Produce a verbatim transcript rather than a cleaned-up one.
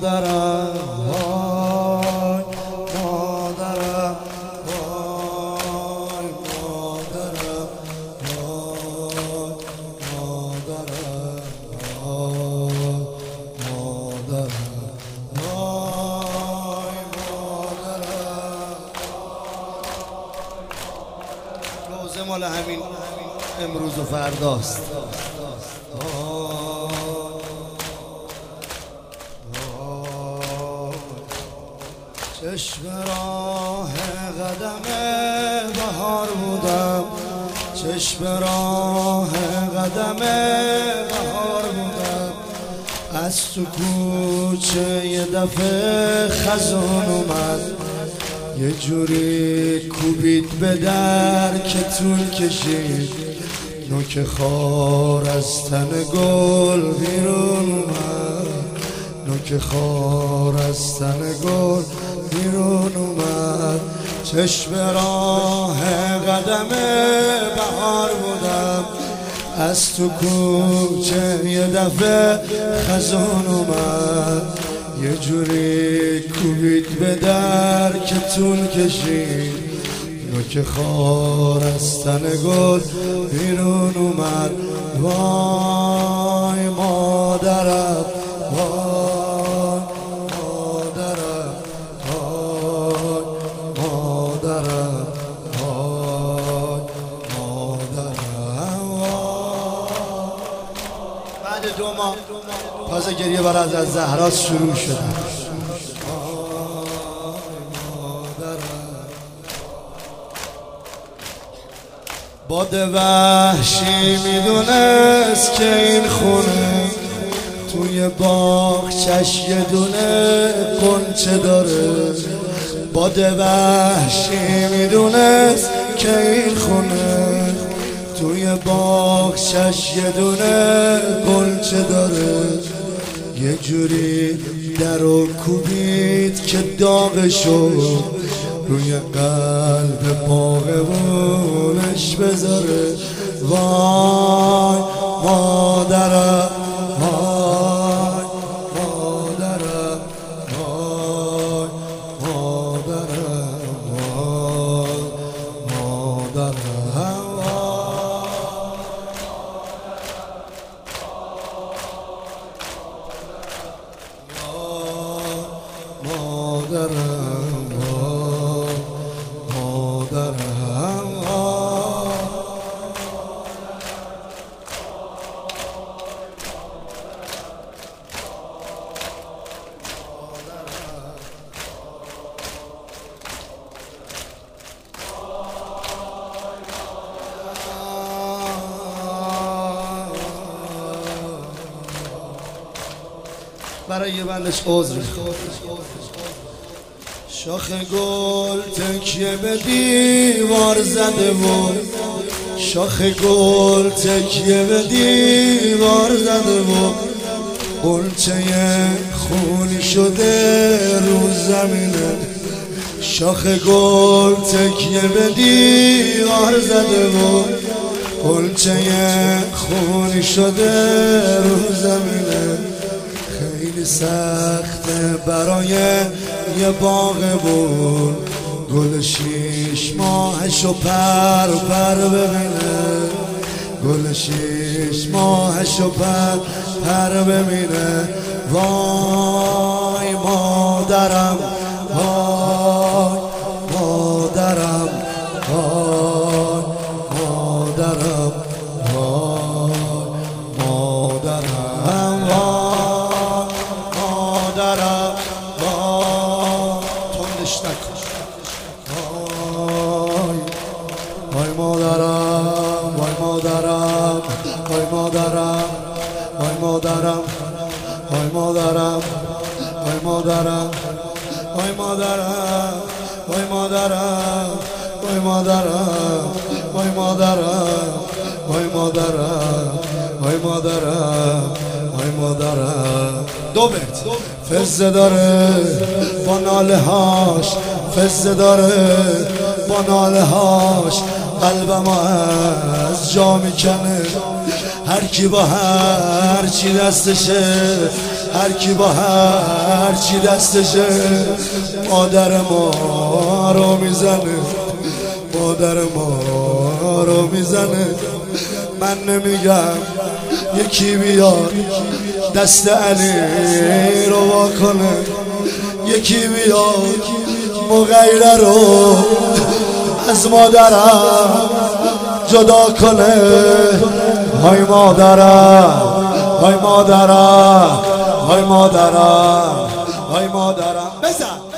مادرم وای مادرم وای مادرم وای مادرم وای مادرم وای مادرم. روزه مال همین امروز و فرداست. چشم راه قدم بهار بودم، چشم راه قدم بهار بودم، از تو کوچه یه دفعه خزان اومد، یه جوری کوبید به در که طول کشید، نوک خار از تن گل بیرون اومد، نوک خار از تن گل بیرون اومد. چشم راه قدم بهار بودم، از تو کوچه یه دفعه خزان اومد، یه جوری کوبید به در که طول کشید، نوک خار از تن گل بیرون اومد. وای مادرم وای مادرم وای مادرم وای مادرم. بعد دو ماه تازه گریه برای از زهرا شروع شد. باد وحشی میدونست که این خونه توی باغچش یه دونه غنچه داره. باد وحشی میدونست که این خونه توی باغچش یه دونه غنچه داره. یه جوری درو کوبید که داغ شد، روی قلب باغبونش بذاره. وای مادرم وای مادرم وای مادرم وای مادرم وای مادرم. برای یه بندش عذر شاخ گل تکیه به دیوار زده و شاخ گل تکیه به دیوار زده و غنچه خونی شده رو زمینه. شاخ گل تکیه به دیوار زده و غنچه خونی شده رو زمینه. خیلی سخته برای یه باغبون گل شیش ماهشو پر پر ببینه، گل شیش ماهشو پر پر ببینه. وای مادرم وای مادرم وای مادرم وای مادرم وای مادرم وای تندش نکن. وای وای مادرم وای مادرم وای مادرم وای مادرم وای مادرم وای مادرم وای مادرم وای مادرم وای مادرم وای مادرم وای مادرم وای مادرم وای مادرم. دو بیت فزه داره با ناله هاش، فزه داره با ناله هاش، قلبم از جا میکنه. هر کی با هر چی دستشه هر کی با هر چی دستشه مادر ما رو میزنه، مادر ما رو میزنه. من نمیگم یکی بیاد دست علی رو واکنه، یکی بیاد مغیره رو از مادرم جدا کنه. های مادرم، های مادرم، های مادرم، های مادرم. بزن